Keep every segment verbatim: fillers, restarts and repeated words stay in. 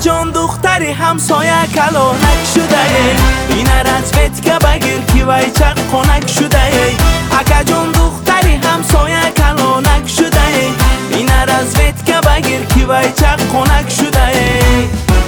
جان دختری همسایه کلانک شده ای این رزوت که بگیر کی وی چق خونک شده ای اکا جان دختری همسایه کلانک شده ای این رزوت که بگیر کی وی چق خونک شده ای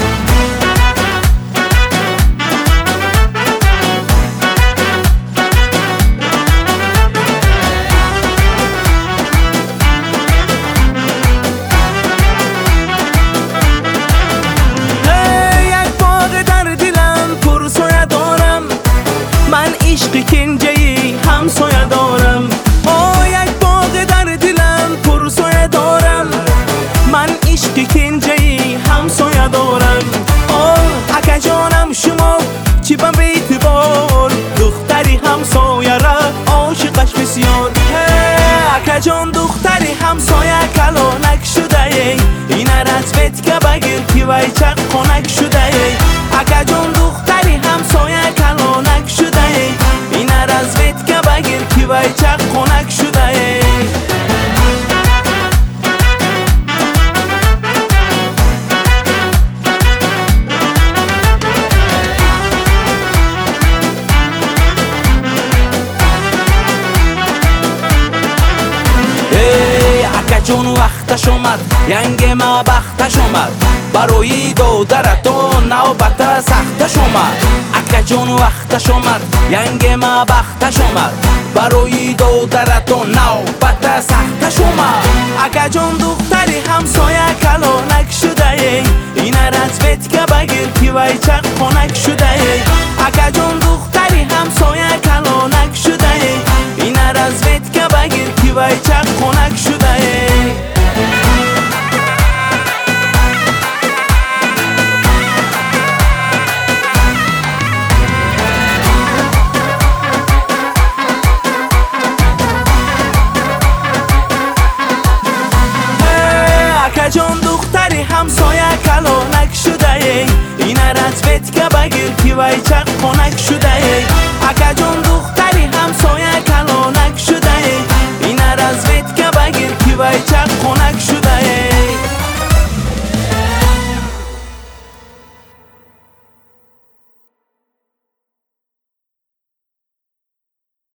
عشق کنجی همسایه دارم آه یک باغ در دلم پرسایه دارم من عشق کنجی همسایه دارم آه اکا جانم شما چی به بیتبار دختری همسایه را عاشقش بسیار اکا جان دختری همسایه کلانک شده ای این رزوت که بگیر کی وی چق خونک شده ای اکا جان دختری همسایه کلانک شده ای این رزوت که بگیر کی وی چق خونک شده ای جون وقتش اومد ینگ ما بختش اومد برای دودرتون نوبت سختش اومد اکا جون وقتش اومد ینگ ما بختش اومد برای دودرتون نوبت سختش اومد اکا جون دختری همسایه کلانک شده ای این رزوت که بگیر کی وی چق خونک شده ای اکا جون دختری همسایه کلانک شده ای این رزوت که بگیر کی وی چق خونک شده ای جان دختری همسایه کلانک شده ای این رزوت که بگیر کی وی چق خونک شده ای اکا جان دختری همسایه کلانک شده ای این رزوت که بگیر کی وی چق